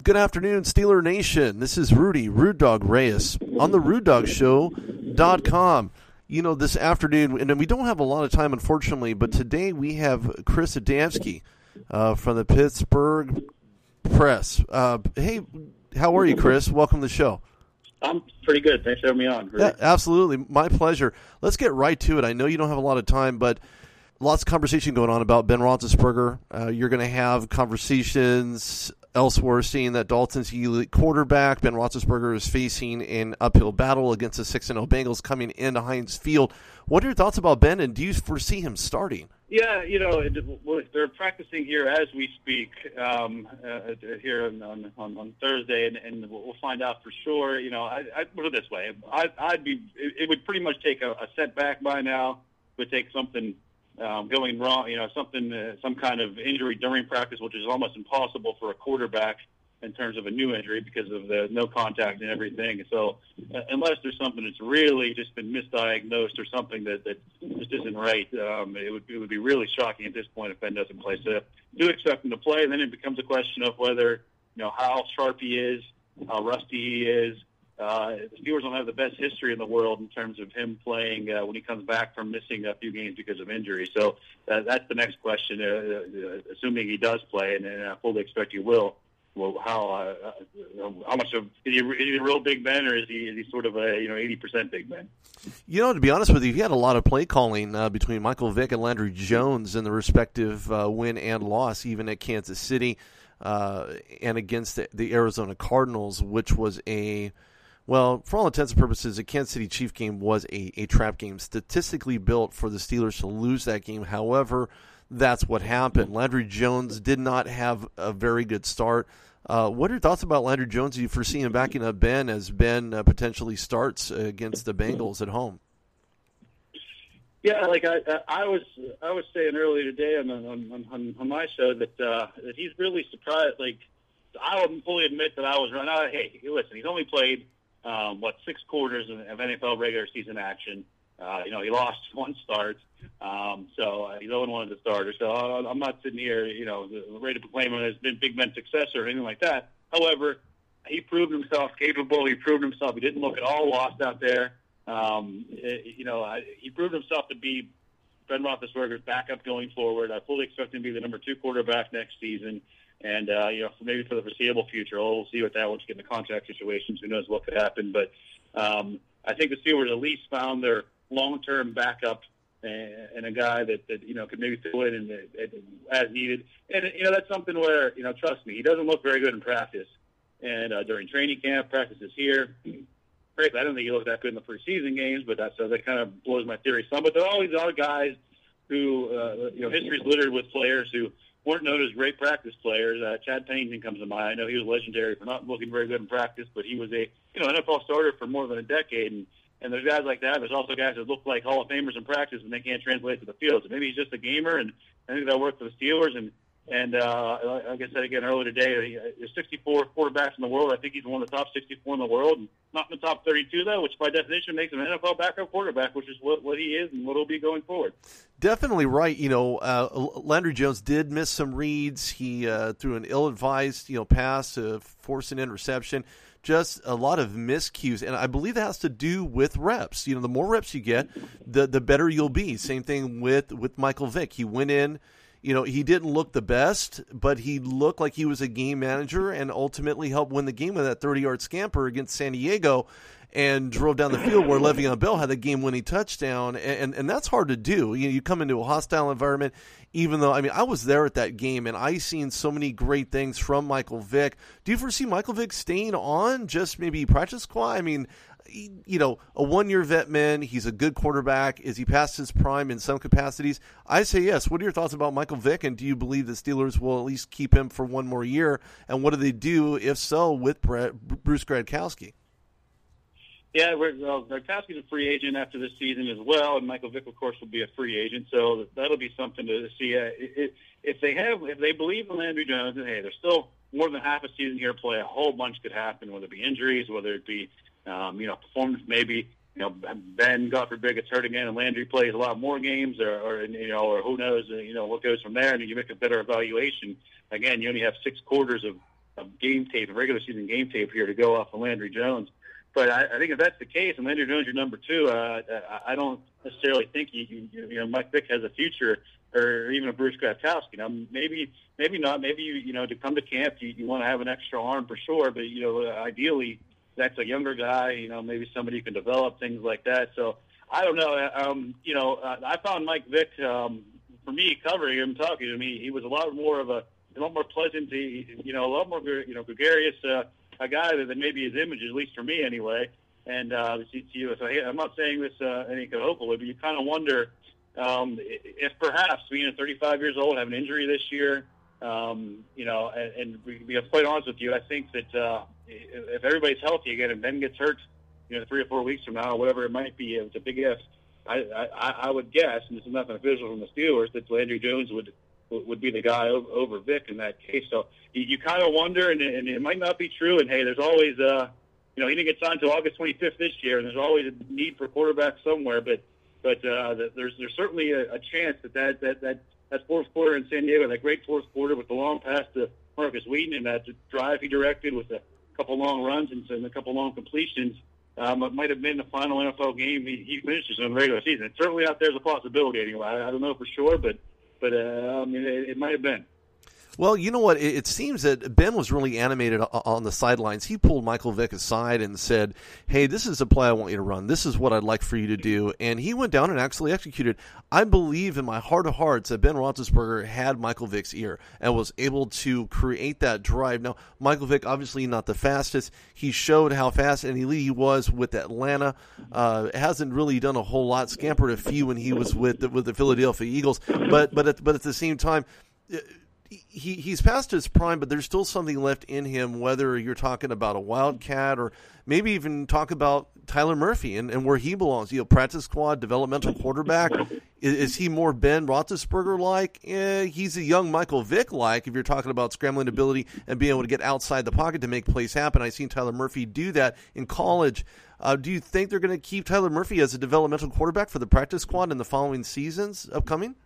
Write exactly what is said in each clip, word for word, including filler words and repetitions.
Good afternoon, Steeler Nation. This is Rudy, Rude Dog Reyes, on the rude dog show dot com. You know, this afternoon, and we don't have a lot of time, unfortunately, but today we have Chris Adamski uh, from the Pittsburgh Press. Uh, hey, how are you, Chris? Welcome to the show. I'm pretty good. Thanks for having me on. Rudy. Yeah, absolutely. My pleasure. Let's get right to it. I know you don't have a lot of time, but lots of conversation going on about Ben Roethlisberger. Uh, you're going to have conversations elsewhere, seeing that Dalton's elite quarterback. Ben Roethlisberger is facing an uphill battle against the six and oh Bengals coming into Heinz Field. What are your thoughts about Ben, and do you foresee him starting? Yeah, you know, they're practicing here as we speak um, uh, here on, on, on Thursday, and, and we'll find out for sure. You know, I, I put it this way. I, I'd be, it would pretty much take a, a setback by now. It would take something Um, going wrong, you know, something, uh, some kind of injury during practice, which is almost impossible for a quarterback in terms of a new injury because of the no contact and everything. So uh, unless there's something that's really just been misdiagnosed or something that, that just isn't right, um, it would it would be really shocking at this point if Ben doesn't play. So do expect him to play, and then it becomes a question of whether, you know, how sharp he is, how rusty he is. Uh, the Steelers don't have the best history in the world in terms of him playing uh, when he comes back from missing a few games because of injury. So uh, that's the next question, uh, uh, assuming he does play, and, and I fully expect he will. Well, how uh, uh, how much of is he, is he a real Big Ben, or is he is he sort of a you know eighty percent Big Ben? You know, to be honest with you, he had a lot of play calling uh, between Michael Vick and Landry Jones in the respective uh, win and loss, even at Kansas City uh, and against the, the Arizona Cardinals, which was a Well, for all intents and purposes, the Kansas City Chief game was a, a trap game, statistically built for the Steelers to lose that game. However, that's what happened. Landry Jones did not have a very good start. Uh, what are your thoughts about Landry Jones? Do you foresee him backing up Ben as Ben uh, potentially starts against the Bengals at home? Yeah, like I, I was, I was saying earlier today on on, on, on my show that uh, that he's really surprised. Like, I will fully admit that I was wrong. Now, hey, listen, he's only played Um, what, six quarters of N F L regular season action. Uh, you know, he lost one start, um, so uh, he's only one of the starters. So uh, I'm not sitting here, you know, ready to proclaim him as been Big Ben's successor or anything like that. However, he proved himself capable. He proved himself. He didn't look at all lost out there. Um, it, you know, I, he proved himself to be Ben Roethlisberger's backup going forward. I fully expect him to be the number two quarterback next season. And, uh, you know, maybe for the foreseeable future. Oh, we'll see what that once we get in the contract situations. Who knows what could happen. But um, I think the Steelers at least found their long-term backup and, and a guy that, that, you know, could maybe fill in and, and, as needed. And, you know, that's something where, you know, trust me, he doesn't look very good in practice. And uh, during training camp, practices here, frankly, I don't think he looked that good in the preseason games, but that's, so that kind of blows my theory some. But there are all these other guys who, uh, you know, history's littered with players who weren't known as great practice players. Uh, Chad Pennington comes to mind. I know he was legendary for not looking very good in practice, but he was a you know N F L starter for more than a decade. And, and there's guys like that. There's also guys that look like Hall of Famers in practice, and they can't translate to the field. So maybe he's just a gamer, and I think that worked for the Steelers. And and uh, like I said again earlier today, there's sixty-four quarterbacks in the world. I think he's one of the top sixty-four in the world. And not in the top thirty-two, though, which by definition makes him an N F L backup quarterback, which is what, what he is and what he'll be going forward. Definitely right. You know, uh, Landry Jones did miss some reads. He uh, threw an ill-advised, you know, pass to force an interception. Just a lot of miscues, and I believe that has to do with reps. You know, the more reps you get, the the better you'll be. Same thing with, with Michael Vick. He went in. You know, he didn't look the best, but he looked like he was a game manager and ultimately helped win the game with that thirty-yard scamper against San Diego and drove down the field where Le'Veon Bell had a game-winning touchdown, and, and, and that's hard to do. You know, you come into a hostile environment, even though, I mean, I was there at that game, and I seen so many great things from Michael Vick. Do you foresee Michael Vick staying on, just maybe practice squad? I mean, you know, a one-year vet man, he's a good quarterback. Is he past his prime in some capacities? I say yes. What are your thoughts about Michael Vick, and do you believe the Steelers will at least keep him for one more year? And what do they do, if so, with Brett, Bruce Gradkowski? Yeah, we're, well, Gradkowski's a free agent after this season as well, and Michael Vick, of course, will be a free agent. So that'll be something to see. Uh, it, if they have, if they believe in Landry Jones, and hey, there's still more than half a season here to play. A whole bunch could happen, whether it be injuries, whether it be, um, you know, performance. Maybe you know, Ben, God forbid, gets hurt again, and Landry plays a lot more games, or, or you know, or who knows, uh, you know, what goes from there, and you make a better evaluation. Again, you only have six quarters of of game tape, regular season game tape here to go off of Landry Jones. But I, I think if that's the case, and Landry Jones your number two, uh, I don't necessarily think you, you, you know Mike Vick has a future, or even a Bruce Gradkowski. You know, maybe maybe not. Maybe you you know to come to camp, you, you want to have an extra arm for sure. But you know, ideally, that's a younger guy. You know, maybe somebody who can develop things like that. So I don't know. Um, you know, uh, I found Mike Vick um, for me covering him, talking to me. He was a lot more of a, a lot more pleasant. He, you know, a lot more you know gregarious. Uh, a guy than maybe his image, at least for me anyway. And uh, so I'm not saying this uh, any kind of hopefully, but you kind of wonder um, if perhaps being at thirty-five years old, have an injury this year, um, you know, and, and to be quite honest with you, I think that uh, if everybody's healthy again and Ben gets hurt, you know, three or four weeks from now, or whatever it might be, it's a big if. I, I, I would guess, and this is nothing official from the Steelers, that Landry Jones would would be the guy over, over Vick in that case. So you, you kind of wonder, and, and it might not be true. And hey, there's always, uh, you know, he didn't get signed until August twenty-fifth this year, and there's always a need for quarterback somewhere. But but uh, there's there's certainly a, a chance that that, that that that fourth quarter in San Diego, that great fourth quarter with the long pass to Marcus Wheaton and that drive he directed with a couple long runs and, and a couple long completions, um, it might have been the final N F L game he, he finishes in the regular season. It's certainly out there as a possibility anyway. I, I don't know for sure, but. But, uh, I mean, it, it might have been. Well, you know what? It, it seems that Ben was really animated on the sidelines. He pulled Michael Vick aside and said, hey, this is a play I want you to run. This is what I'd like for you to do. And he went down and actually executed. I believe in my heart of hearts that Ben Roethlisberger had Michael Vick's ear and was able to create that drive. Now, Michael Vick, obviously not the fastest. He showed how fast and elite he was with Atlanta. Uh, hasn't really done a whole lot. Scampered a few when he was with the, with the Philadelphia Eagles. But, but, at, but at the same time, He he's past his prime, but there's still something left in him, whether you're talking about a Wildcat or maybe even talk about Tyler Murphy and, and where he belongs. You know, practice squad, developmental quarterback. Is, is he more Ben Roethlisberger-like? Eh, he's a young Michael Vick-like if you're talking about scrambling ability and being able to get outside the pocket to make plays happen. I've seen Tyler Murphy do that in college. Uh, do you think they're going to keep Tyler Murphy as a developmental quarterback for the practice squad in the following seasons upcoming?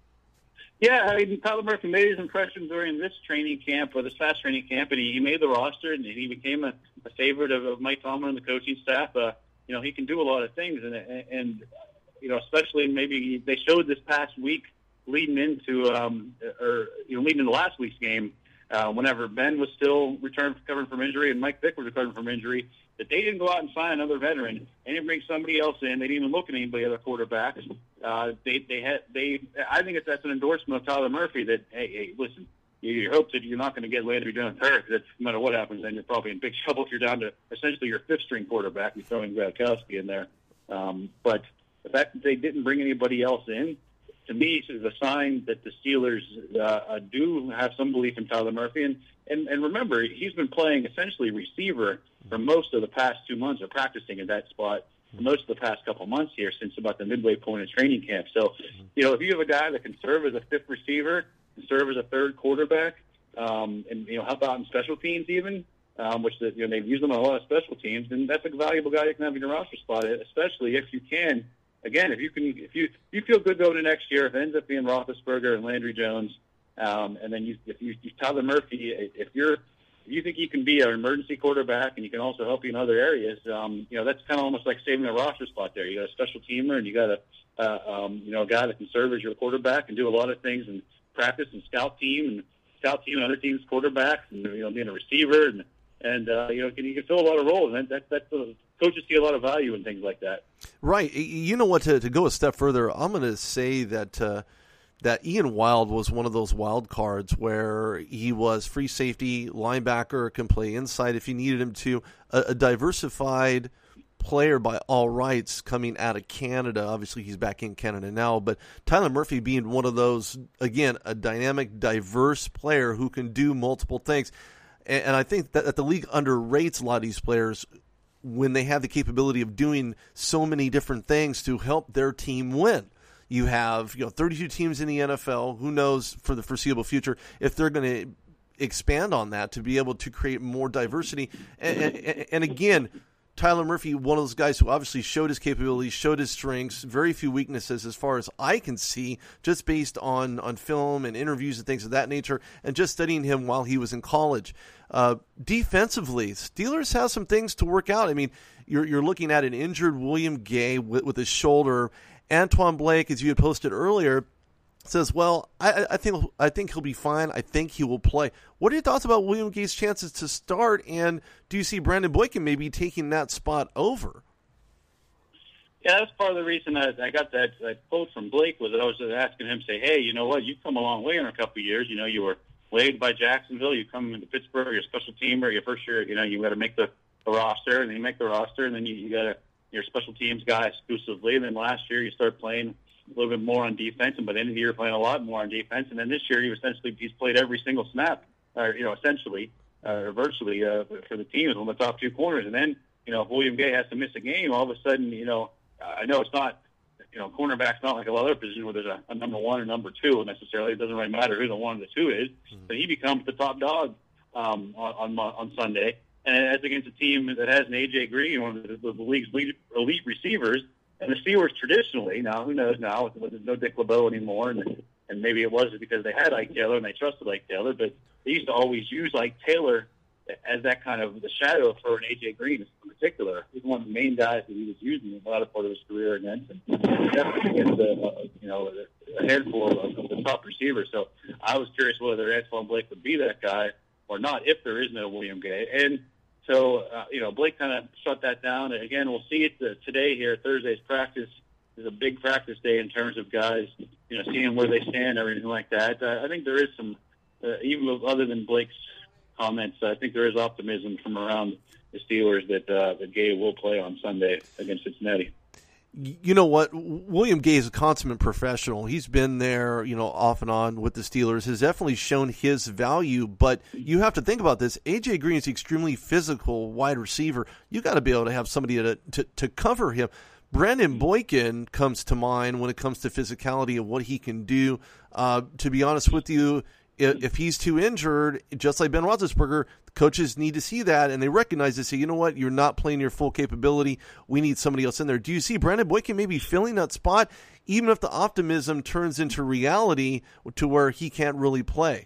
Yeah, I mean, Tyler Murphy made his impression during this training camp, or this fast training camp, and he, he made the roster, and he became a, a favorite of, of Mike Tomlin and the coaching staff. Uh, you know, he can do a lot of things, and, and you know, especially maybe they showed this past week leading into, um, or you know, leading into last week's game, uh, whenever Ben was still returned recovering from injury and Mike Vick was recovering from injury, that they didn't go out and sign another veteran. They didn't bring somebody else in. They didn't even look at anybody other quarterbacks. Uh, they they had they. I think it's that's an endorsement of Tyler Murphy that hey, hey listen, you, you hope that you're not going to get Landry Jones hurt. That's no matter what happens, then you're probably in big trouble if you're down to essentially your fifth string quarterback. You're throwing Gradkowski in there. Um, but the fact that they didn't bring anybody else in, to me, is a sign that the Steelers uh, do have some belief in Tyler Murphy. And, and and remember, he's been playing essentially receiver for most of the past two months, or practicing at that spot for most of the past couple months here, since about the midway point of training camp. So, you know, if you have a guy that can serve as a fifth receiver, and serve as a third quarterback, um, and you know, help out in special teams even, um, which the, you know they've used them on a lot of special teams, then that's a valuable guy you can have in your roster spot, especially if you can. Again, if you can, if you you feel good going to next year, if it ends up being Roethlisberger and Landry Jones, um, and then you if you, you Tyler Murphy, if you're if you think you can be an emergency quarterback and you can also help you in other areas, um, you know that's kind of almost like saving a roster spot there. You got a special teamer and you got a uh, um, you know a guy that can serve as your quarterback and do a lot of things and practice and scout team and scout team and other teams' quarterbacks and you know being a receiver and and uh, you know can, you can fill a lot of roles and that, that that's a coaches see a lot of value in things like that. Right. You know what, to, to go a step further, I'm going to say that uh, that Ian Wild was one of those wild cards where he was free safety, linebacker, can play inside if you needed him to, a, a diversified player by all rights coming out of Canada. Obviously, he's back in Canada now, but Tyler Murphy being one of those, again, a dynamic, diverse player who can do multiple things. And, and I think that, that the league underrates a lot of these players when they have the capability of doing so many different things to help their team win. You have, you know, thirty-two teams in the N F L. Who knows for the foreseeable future if they're going to expand on that to be able to create more diversity. And, and, and again, Tyler Murphy, one of those guys who obviously showed his capabilities, showed his strengths, very few weaknesses as far as I can see, just based on, on film and interviews and things of that nature, and just studying him while he was in college. Uh, defensively, Steelers have some things to work out. I mean, you're you're looking at an injured William Gay with, with his shoulder. Antoine Blake, as you had posted earlier, says, well, I, I think I think he'll be fine. I think he will play. What are your thoughts about William Gay's chances to start, and do you see Brandon Boykin maybe taking that spot over? Yeah, that's part of the reason I, I got that, that quote from Blake was that I was asking him, say, hey, you know what, you've come a long way in a couple of years. You know, you were waived by Jacksonville. You come into Pittsburgh, you're a special teamer. Your first year, you know, you got to make the, the roster, and then you make the roster, and then you, you got to you're a special teams guy exclusively. And then last year you start playing a little bit more on defense, and by the end of the year playing a lot more on defense. And then this year he essentially he's played every single snap, or you know, essentially uh, or virtually uh, for the teams on the top two corners. And then you know, if William Gay has to miss a game, all of a sudden, you know, I know it's not, you know, cornerback's not like a lot of other positions where there's a, a number one or number two necessarily. It doesn't really matter who the one or the two is, mm-hmm. but he becomes the top dog um, on, on on Sunday. And as against a team that has an A J Green, one of the, the league's elite, elite receivers, and the Steelers traditionally, now who knows now, with, with no Dick LeBeau anymore, and, and maybe it was because they had Ike Taylor and they trusted Ike Taylor, but they used to always use Ike Taylor as that kind of the shadow for an A J Green in particular. He's one of the main guys that he was using a lot of part of his career against, and definitely against a, a, you know, a handful of, of the top receivers. So I was curious whether Antoine Blake would be that guy or not if there is no William Gay. And so, uh, you know, Blake kind of shut that down. And again, we'll see it uh, today here. Thursday's practice is a big practice day in terms of guys, you know, seeing where they stand, everything like that. Uh, I think there is some, uh, even other than Blake's comments, I think there is optimism from around the Steelers that uh, that Gay will play on Sunday against Cincinnati. You know what? William Gay is a consummate professional. He's been there, you know, off and on with the Steelers, has definitely shown his value, but you have to think about this. A J Green is an extremely physical wide receiver. You got to be able to have somebody to, to, to cover him. Brandon Boykin comes to mind when it comes to physicality and what he can do. Uh, to be honest with you, if he's too injured, just like Ben Roethlisberger, coaches need to see that, and they recognize this. Say, you know what, you're not playing your full capability. We need somebody else in there. Do you see Brandon Boykin maybe filling that spot, even if the optimism turns into reality to where he can't really play?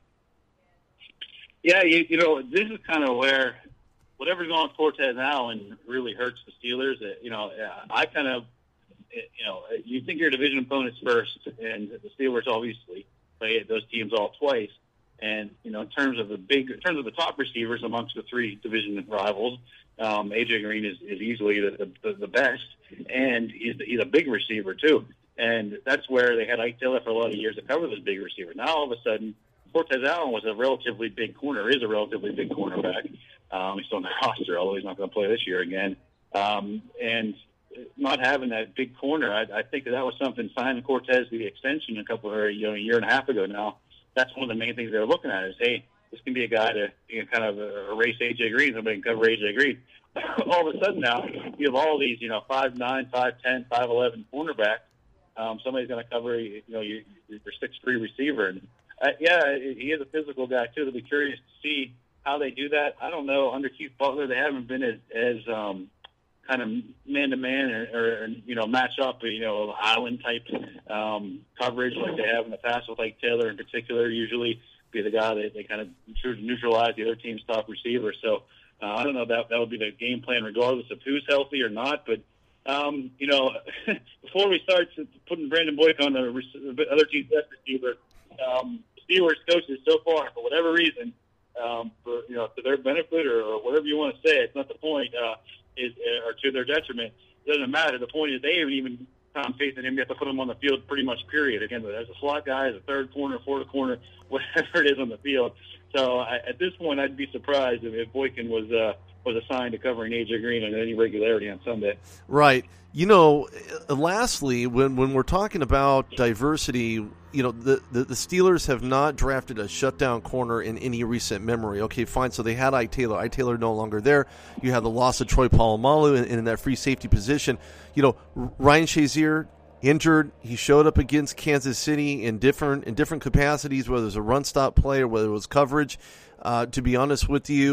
Yeah, you, you know, this is kind of where whatever's going on with Cortez Allen really hurts the Steelers. You know, I kind of, you know, you think your division opponents first, and the Steelers obviously play those teams all twice. And, you know, in terms of the big, in terms of the top receivers amongst the three division rivals, um, A J Green is, is easily the, the, the best, and he's, he's a big receiver too. And that's where they had Ike Taylor for a lot of years to cover this big receiver. Now all of a sudden, Cortez Allen was a relatively big corner, is a relatively big cornerback. Um, he's still on the roster, although he's not going to play this year again. Um, and not having that big corner, I, I think that, that was something signing Cortez the extension a couple of, you know, a year and a half ago now. That's one of the main things they're looking at is, hey, this can be a guy to, you know, kind of erase A J Green, somebody can cover A J Green. All of a sudden now, you have all these, you know, five nine, five ten, five eleven cornerbacks. Um, somebody's going to cover, you know, your, your six three receiver. And, uh, yeah, he is a physical guy, too. They'll be curious to see how they do that. I don't know. Under Keith Butler, they haven't been as, as um, kind of man-to-man or, or, you know, match up, you know, island-type um, coverage like they have in the past with, like, Taylor in particular, usually be the guy that they kind of neutralize the other team's top receiver. So uh, I don't know. That that would be the game plan regardless of who's healthy or not. But, um, you know, before we start putting Brandon Boykin on the other team's best receiver, um, Steelers coaches so far, for whatever reason, um, for, you know, to their benefit or, or whatever you want to say, it's not the point, uh, is or to their detriment. It doesn't matter. The point is they haven't even found faith in him. You have to put him on the field pretty much, period. Again, as a slot guy, as a third corner, fourth corner, whatever it is on the field. So I, at this point, I'd be surprised if, if Boykin was uh, was assigned to covering A J Green on any regularity on Sunday. Right. You know, lastly, when, when we're talking about diversity, you know, the, the, the Steelers have not drafted a shutdown corner in any recent memory. Okay, fine. So they had Ike Taylor. Ike Taylor no longer there. You have the loss of Troy Polamalu in, in that free safety position. You know, Ryan Shazier, injured. He showed up against Kansas City in different in different capacities, whether it was a run stop play or whether it was coverage. Uh, to be honest with you,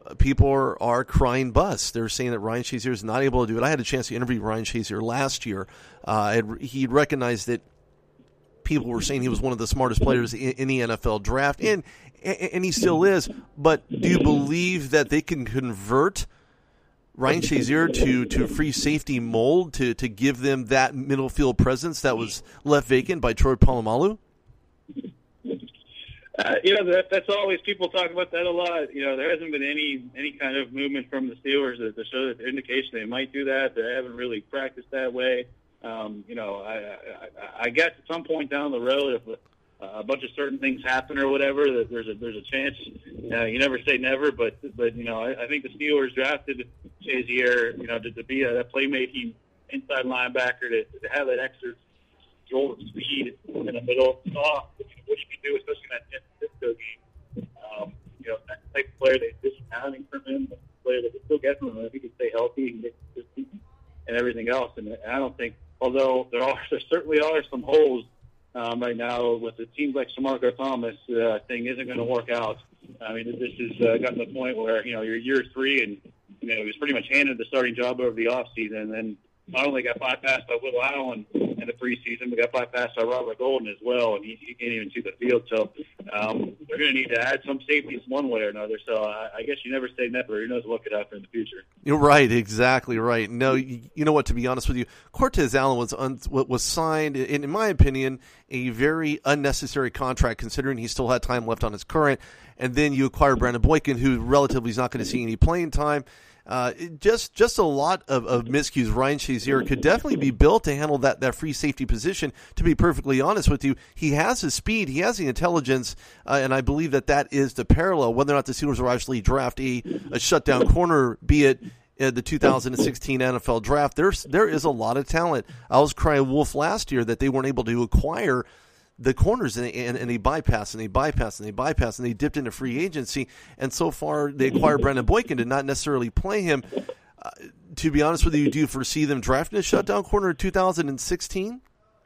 people are, are crying bust. They're saying that Ryan Shazier is not able to do it. I had a chance to interview Ryan Shazier last year. Uh, he recognized that people were saying he was one of the smartest players in, in the N F L draft, and and he still is. But do you believe that they can convert Ryan Shazier to, to free safety mold to, to give them that middle field presence that was left vacant by Troy Polamalu? Uh, you know, that, that's always, people talk about that a lot. You know, there hasn't been any any kind of movement from the Steelers that to show that the indication they might do that. They haven't really practiced that way. Um, you know, I, I, I guess at some point down the road, if a, a bunch of certain things happen or whatever, that there's a there's a chance. Uh, you never say never, but but you know, I, I think the Steelers drafted Shazier, you know, to, to be a, a playmaking inside linebacker, to, to have that extra jolt of speed in the middle. Saw what you can do, especially in that San Francisco game. Um, you know, that type of player they discounting from him, the player that can still get from him if he can stay healthy and get consistent and everything else. And I don't think, although there are there certainly are some holes um, right now with it seems like Shamarko Thomas uh, thing isn't going to work out. I mean, this has uh, gotten to the point where, you know, you're year three and, you know, he was pretty much handed the starting job over the offseason, and then not only got bypassed by Will Allen in the preseason, but got bypassed by Robert Golden as well, and he, he can't even see the field. So um, they're going to need to add some safeties one way or another. So I, I guess you never say never. Who knows what could happen in the future? You're right, exactly right. No, you, you know what? To be honest with you, Cortez Allen was un, was signed, in, in my opinion, a very unnecessary contract considering he still had time left on his current. And then you acquire Brandon Boykin, who relatively is not going to see any playing time. Uh, just just a lot of, of miscues. Ryan Shazier could definitely be built to handle that, that free safety position. To be perfectly honest with you, he has the speed, he has the intelligence, uh, and I believe that that is the parallel. Whether or not the Steelers will actually draft a, a shutdown corner, be it uh, the two thousand sixteen N F L draft, there's there is a lot of talent. I was crying wolf last year that they weren't able to acquire the corners, and, and, and they bypass and they bypass and they bypass and they dipped into free agency, and so far they acquired Brandon Boykin, did not necessarily play him. Uh, to be honest with you, do you foresee them drafting a shutdown corner in two thousand sixteen?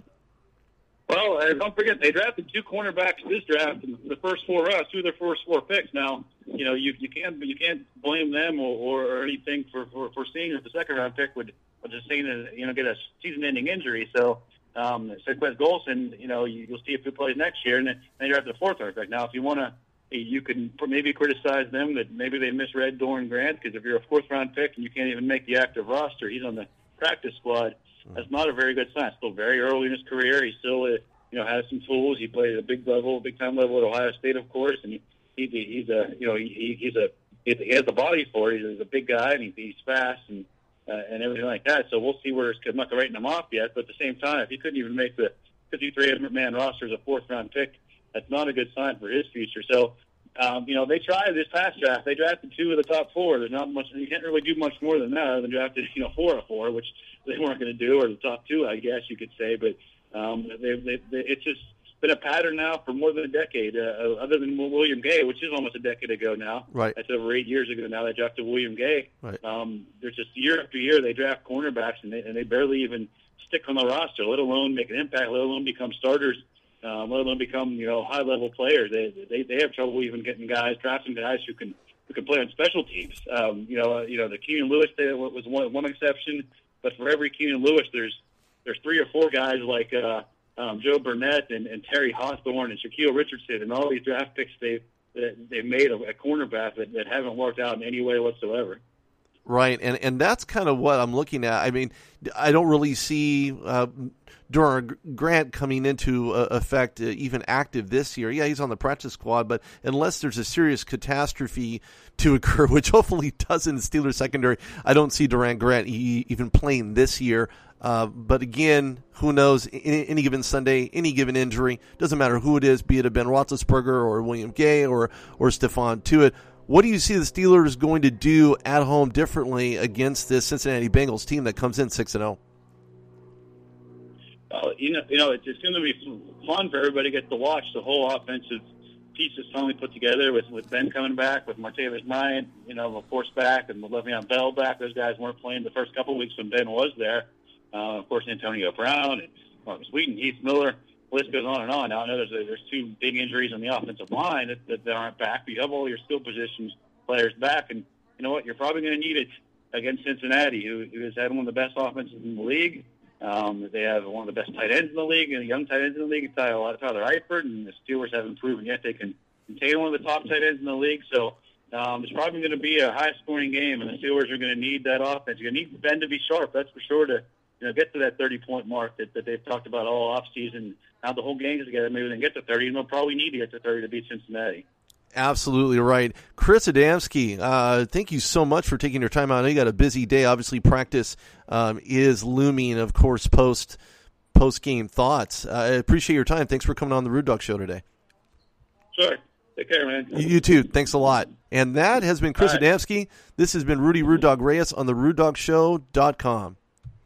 Well, uh, don't forget they drafted two cornerbacks this draft, and the first four us, two of their first four picks. Now, you know, you you can't you can't blame them or, or anything for, for, for seeing that the second round pick would, would just seeing a, you know get a season-ending injury. So. Um, so Quez Golson, you know, you, you'll see if he plays next year, and then, then you're at the fourth round pick. Now, if you want to, you can maybe criticize them that maybe they misread Doran Grant, because if you're a fourth round pick and you can't even make the active roster, he's on the practice squad. That's not a very good sign. Still very early in his career. He still, uh, you know, has some tools. He played at a big level, big time level at Ohio State, of course, and he, he he's a, you know, he, he's a he has the body for it. He's a big guy, and he, he's fast and. Uh, and everything like that. So we'll see where it's, I'm not writing him off yet, but at the same time, if he couldn't even make the fifty-three man roster as a fourth-round pick, that's not a good sign for his future. So, um, you know, they tried this past draft. They drafted two of the top four. There's not much, you can't really do much more than that other than drafted, you know, four of four, which they weren't going to do, or the top two, I guess you could say. But um, they, they, they, it's just been a pattern now for more than a decade, uh, other than William Gay, which is almost a decade ago now. Right. That's over eight years ago now. They drafted William Gay. Right. Um, there's just year after year they draft cornerbacks, and they, and they barely even stick on the roster, let alone make an impact, let alone become starters, um, let alone become, you know, high-level players. They, they they have trouble even getting guys, drafting guys who can who can play on special teams. Um, you know, uh, you know the Keenan Lewis thing was one one exception, but for every Keenan Lewis, there's there's three or four guys like. Uh, Um, Joe Burnett and, and Terry Hawthorne and Shaquille Richardson and all these draft picks they've, they've made a, a cornerback that, that haven't worked out in any way whatsoever. Right, and and that's kind of what I'm looking at. I mean, I don't really see uh, Doran Grant coming into uh, effect uh, even active this year. Yeah, he's on the practice squad, but unless there's a serious catastrophe to occur, which hopefully doesn't in the Steelers secondary, I don't see Doran Grant e- even playing this year. Uh, but again, who knows? Any, any given Sunday, any given injury, doesn't matter who it is, be it a Ben Roethlisberger or William Gay or or Stephon Tuitt. What do you see the Steelers going to do at home differently against this Cincinnati Bengals team that comes in six and zero? Uh, you know, you know, it's, it's going to be fun for everybody to get to watch the whole offensive pieces finally put together with, with Ben coming back, with Martavis Bryant, you know, of course, back, and with Le'Veon Bell back. Those guys weren't playing the first couple of weeks when Ben was there. Uh, of course, Antonio Brown and Marcus Wheaton, Heath Miller. The list goes on and on. Now, I know there's, there's two big injuries on the offensive line that, that, that aren't back, but you have all your skill positions players back. And you know what? You're probably going to need it against Cincinnati, who, who has had one of the best offenses in the league. Um, they have one of the best tight ends in the league, and young tight ends in the league. A lot of Tyler Eifert, and the Steelers haven't proven yet they can contain one of the top tight ends in the league. So um, it's probably going to be a high-scoring game, and the Steelers are going to need that offense. You're going to need Ben to be sharp, that's for sure, to you know get to that thirty-point mark that, that they've talked about all offseason. Now the whole game's together, maybe they can get to thirty, and they'll probably need to get to thirty to beat Cincinnati. Absolutely right. Chris Adamski, uh, thank you so much for taking your time out. I know you got a busy day. Obviously, practice um, is looming, of course, post, post-game thoughts. Uh, I appreciate your time. Thanks for coming on the Root Dog Show today. Sure. Take care, man. You, you too. Thanks a lot. And that has been Chris right. Adamski. This has been Rudy Root Dog Reyes on the root dog show dot com.